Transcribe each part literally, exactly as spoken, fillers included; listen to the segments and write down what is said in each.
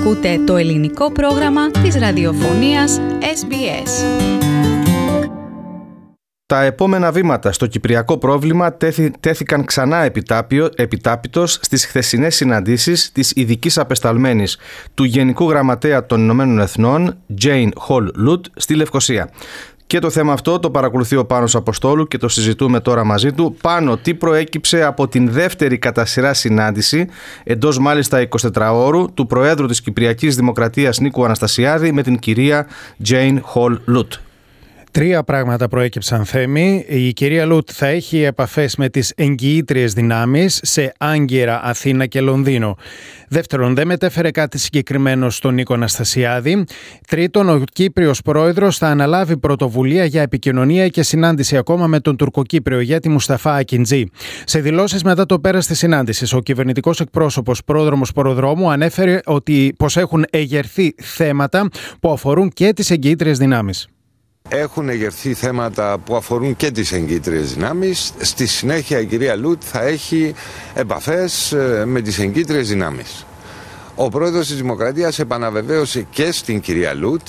Ακούτε το ελληνικό πρόγραμμα της ραδιοφωνίας ες μπι ες. Τα επόμενα βήματα στο κυπριακό πρόβλημα τέθη, τέθηκαν ξανά επιτάπιο, επιτάπητος στις χθεσινές συναντήσεις της ειδικής απεσταλμένης του Γενικού Γραμματέα των Ηνωμένων Εθνών, Jane Hall Lutz, στη Λευκοσία. Και το θέμα αυτό το παρακολουθεί ο Πάνος Αποστόλου και το συζητούμε τώρα μαζί του. Πάνο, τι προέκυψε από την δεύτερη κατά σειρά συνάντηση, εντός μάλιστα εικοσιτετράωρου, του Προέδρου της Κυπριακής Δημοκρατίας Νίκου Αναστασιάδη με την κυρία Jane Hall Lutz? Τρία πράγματα προέκυψαν, Θέμη. Η κυρία Λουτ θα έχει επαφές με τις εγγυήτριες δυνάμεις σε Άγκυρα, Αθήνα και Λονδίνο. Δεύτερον, δεν μετέφερε κάτι συγκεκριμένο στον Νίκο Αναστασιάδη. Τρίτον, ο Κύπριος πρόεδρος θα αναλάβει πρωτοβουλία για επικοινωνία και συνάντηση ακόμα με τον τουρκοκύπριο ηγέτη Μουσταφά Ακιντζή. Σε δηλώσεις μετά το πέρας της συνάντησης, ο κυβερνητικός εκπρόσωπος Πρόδρομος Προδρόμου ανέφερε ότι πως έχουν εγερθεί θέματα που αφορούν και τις εγγυήτριες δυνάμεις. Έχουν εγερθεί θέματα που αφορούν και τις εγγύητριες δυνάμεις. Στη συνέχεια η κυρία Λουτ θα έχει επαφές με τις εγγύητριες δυνάμεις. Ο πρόεδρος της Δημοκρατίας επαναβεβαίωσε και στην κυρία Λουτ,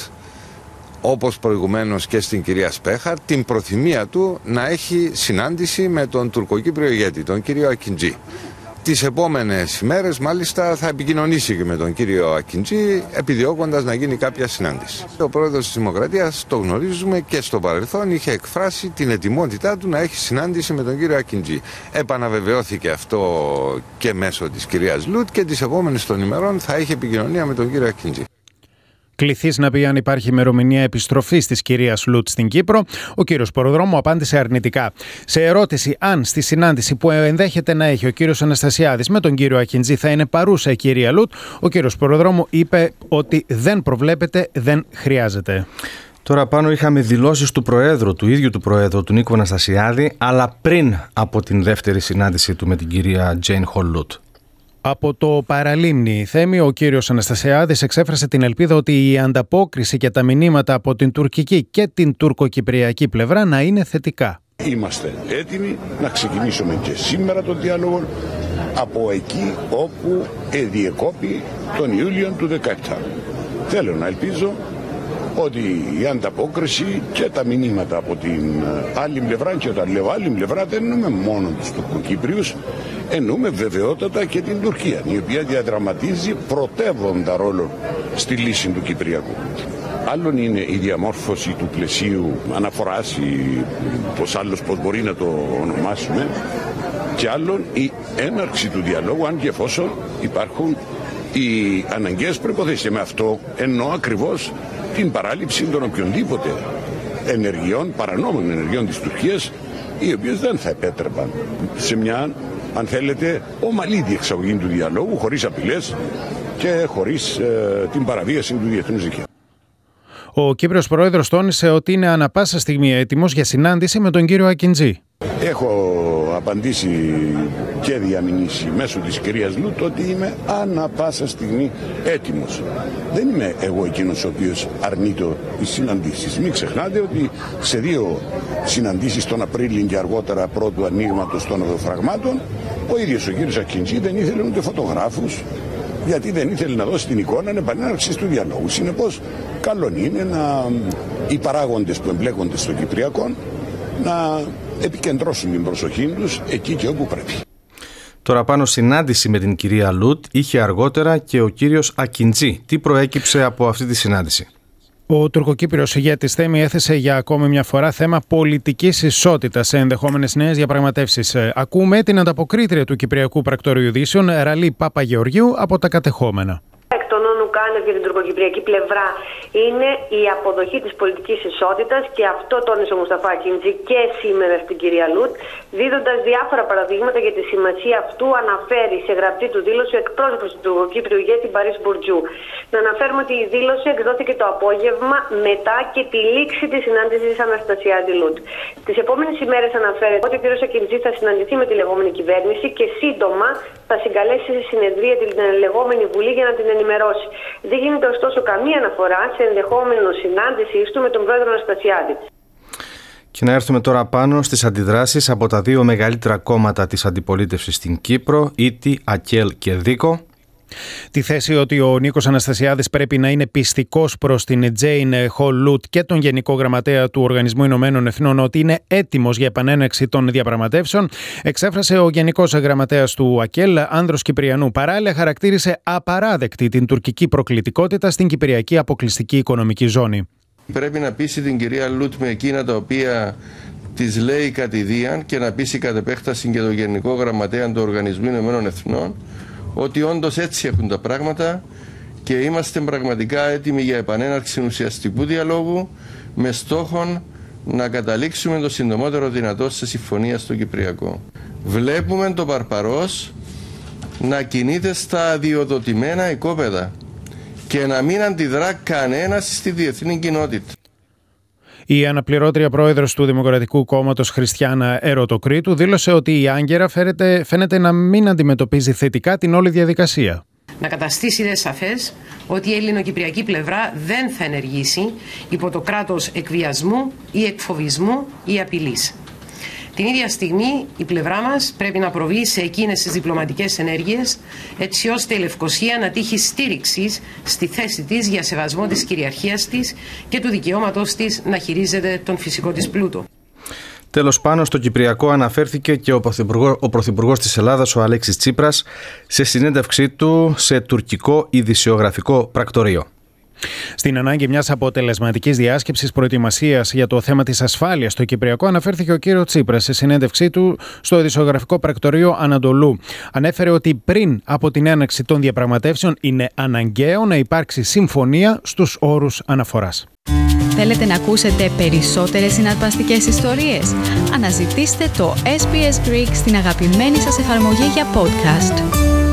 όπως προηγουμένως και στην κυρία Σπέχαρ, την προθυμία του να έχει συνάντηση με τον τουρκοκύπριο ηγέτη, τον κύριο Ακιντζή. Τις επόμενες ημέρες μάλιστα θα επικοινωνήσει και με τον κύριο Ακιντζή, επιδιώκοντας να γίνει κάποια συνάντηση. Ο πρόεδρος της Δημοκρατίας, το γνωρίζουμε, και στο παρελθόν είχε εκφράσει την ετοιμότητά του να έχει συνάντηση με τον κύριο Ακιντζή. Επαναβεβαιώθηκε αυτό και μέσω της κυρίας Λουτ και τις επόμενες των ημερών θα έχει επικοινωνία με τον κύριο Ακιντζή. Κληθείς να πει αν υπάρχει ημερομηνία επιστροφής της κυρίας Λουτ στην Κύπρο, ο κύριος Προδρόμου απάντησε αρνητικά. Σε ερώτηση αν στη συνάντηση που ενδέχεται να έχει ο κύριος Αναστασιάδης με τον κύριο Ακιντζή θα είναι παρούσα η κυρία Λουτ, ο κύριος Προδρόμου είπε ότι δεν προβλέπεται, δεν χρειάζεται. Τώρα πάνω είχαμε δηλώσεις του Προέδρου, του ίδιου του Προέδρου, του Νίκου Αναστασιάδη, αλλά πριν από την δεύτερη συνάντηση του με την κυρία Jane Hall Lutz. Από το παραλίμνη, Θέμη, ο κύριος Αναστασιάδης εξέφρασε την ελπίδα ότι η ανταπόκριση και τα μηνύματα από την τουρκική και την τουρκοκυπριακή πλευρά να είναι θετικά. Είμαστε έτοιμοι να ξεκινήσουμε και σήμερα τον διάλογο από εκεί όπου διεκόπη τον Ιούλιο του δεκαεπτά. Θέλω να ελπίζω ότι η ανταπόκριση και τα μηνύματα από την άλλη πλευρά, και όταν λέω άλλη πλευρά δεν εννοούμε μόνο τους Τουρκοκύπριους, εννοούμε βεβαιότατα και την Τουρκία, η οποία διαδραματίζει πρωτεύοντα ρόλο στη λύση του Κυπριακού. Άλλον είναι η διαμόρφωση του πλαισίου αναφοράς ή πως άλλος πως μπορεί να το ονομάσουμε, και άλλον η έναρξη του διαλόγου, αν και εφόσον υπάρχουν οι αναγκαίες προϋποθέσεις. Και με αυτό εννοώ ακριβώς την παράληψη των οποιονδήποτε ενεργειών, παρανόμων ενεργειών της Τουρκίας, οι οποίες δεν θα επέτρεπαν σε μια, αν θέλετε, ομαλή διεξαγωγή του διαλόγου, χωρίς απειλές και χωρίς ε, την παραβίαση του διεθνούς δικαίου. Ο Κύπριος Πρόεδρος τόνισε ότι είναι ανα πάσα στιγμή έτοιμος για συνάντηση με τον κύριο Ακιντζή. Έχω απαντήσει και διαμηνήσει μέσω της κυρίας Λουτ ότι είμαι ανα πάσα στιγμή έτοιμος. Δεν είμαι εγώ εκείνος ο οποίος αρνείται τις συναντήσεις. Μην ξεχνάτε ότι σε δύο συναντήσεις τον Απρίλιο και αργότερα πρώτου ανοίγματος των οδοφραγμάτων, ο ίδιος ο κύριος Ακιντζή δεν ήθελε ούτε φωτογράφους, γιατί δεν ήθελε να δώσει την εικόνα επανέναρξης του διαλόγου. Συνεπώς, καλό είναι να οι παράγοντες που εμπλέκονται στο Κυπριακό να επικεντρώσουν την προσοχή τους εκεί και όπου πρέπει. Τώρα πάνω συνάντηση με την κυρία Λουτ είχε αργότερα και ο κύριος Ακιντζή. Τι προέκυψε από αυτή τη συνάντηση? Ο τουρκοκύπριος ηγέτης, Θέμη, έθεσε για ακόμη μια φορά θέμα πολιτικής ισότητας σε ενδεχόμενες νέες διαπραγματεύσεις. Ακούμε την ανταποκρίτρια του Κυπριακού Πρακτορείου Ειδήσεων, Ραλή Παπαγεωργίου, από τα κατεχόμενα. Εκ των όνων κάνευ για την τουρκοκυπριακή πλευρά είναι η αποδοχή της πολιτικής ισότητας, και αυτό τόνισε ο Μουσταφά Ακιντζή και σήμερα στην κυρία Λουτ, δίδοντας διάφορα παραδείγματα για τη σημασία αυτού. Αναφέρει σε γραπτή του δήλωση ο εκπρόσωπος του τουρκοκύπριου ηγέτη Μπαρίς Μπουρτζού. Να αναφέρουμε ότι η δήλωση εκδόθηκε το απόγευμα μετά και τη λήξη της συνάντησης Αναστασιάδη Λουτ. Τις επόμενες ημέρες αναφέρεται ότι ο κ. Ακιντζή θα συναντηθεί με τη λεγόμενη κυβέρνηση και σύντομα θα συγκαλέσει σε συνεδρία την λεγόμενη Βουλή για να την ενημερώσει. Δεν γίνεται ωστόσο καμία αναφορά σε ενδεχόμενο συνάντησή του με τον πρόεδρο Αναστασιάδη. Και να έρθουμε τώρα πάνω στις αντιδράσεις από τα δύο μεγαλύτερα κόμματα της αντιπολίτευσης στην Κύπρο, Ήτι, ΑΚΕΛ και ΔΥΚΟ. Τη θέση ότι ο Νίκος Αναστασιάδης πρέπει να είναι πιστικός προς την Τζέιν Χολ-Λουτ και τον Γενικό Γραμματέα του Οργανισμού Ηνωμένων Εθνών ότι είναι έτοιμος για επανέναρξη των διαπραγματεύσεων, εξέφρασε ο Γενικός Γραμματέας του ΑΚΕΛ, Άνδρος Κυπριανού. Παράλληλα, χαρακτήρισε απαράδεκτη την τουρκική προκλητικότητα στην Κυπριακή Αποκλειστική Οικονομική Ζώνη. Πρέπει να πείσει την κυρία Λουτ με εκείνα τα οποία της λέει κατηδίαν και να πείσει κατ' επέκταση και τον Γενικό Γραμματέα του Οργανισμού Ηνωμένων Εθνών ότι όντως έτσι έχουν τα πράγματα και είμαστε πραγματικά έτοιμοι για επανέναρξη ουσιαστικού διαλόγου με στόχο να καταλήξουμε το συντομότερο δυνατό σε συμφωνία στο Κυπριακό. Βλέπουμε το Παρπαρός να κινείται στα αδειοδοτημένα οικόπεδα και να μην αντιδρά κανένας στη διεθνή κοινότητα. Η αναπληρώτρια πρόεδρος του Δημοκρατικού Κόμματος Χριστιάνα Ερωτοκρίτου δήλωσε ότι η Άγκυρα φαίνεται, φαίνεται να μην αντιμετωπίζει θετικά την όλη διαδικασία. Να καταστήσει δε σαφές ότι η ελληνοκυπριακή πλευρά δεν θα ενεργήσει υπό το κράτος εκβιασμού ή εκφοβισμού ή απειλής. Την ίδια στιγμή η πλευρά μας πρέπει να προβεί σε εκείνες τις διπλωματικές ενέργειες έτσι ώστε η Λευκωσία να τύχει στήριξης στη θέση της για σεβασμό της κυριαρχίας της και του δικαιώματος της να χειρίζεται τον φυσικό της πλούτο. Τέλος, πάνω στο Κυπριακό αναφέρθηκε και ο Πρωθυπουργός, ο Πρωθυπουργός της Ελλάδας, ο Αλέξης Τσίπρας, σε συνέντευξή του σε τουρκικό ειδησιογραφικό πρακτορείο. Στην ανάγκη μιας αποτελεσματικής διάσκεψης προετοιμασίας για το θέμα της ασφάλειας στο Κυπριακό αναφέρθηκε ο κύριος Τσίπρας σε συνέντευξή του στο ειδησιογραφικό πρακτορείο Ανατολού. Ανέφερε ότι πριν από την έναρξη των διαπραγματεύσεων είναι αναγκαίο να υπάρξει συμφωνία στους όρους αναφοράς. Θέλετε να ακούσετε περισσότερες συναρπαστικές ιστορίες? Αναζητήστε το ες μπι ες Greek στην αγαπημένη σας εφαρμογή για podcast.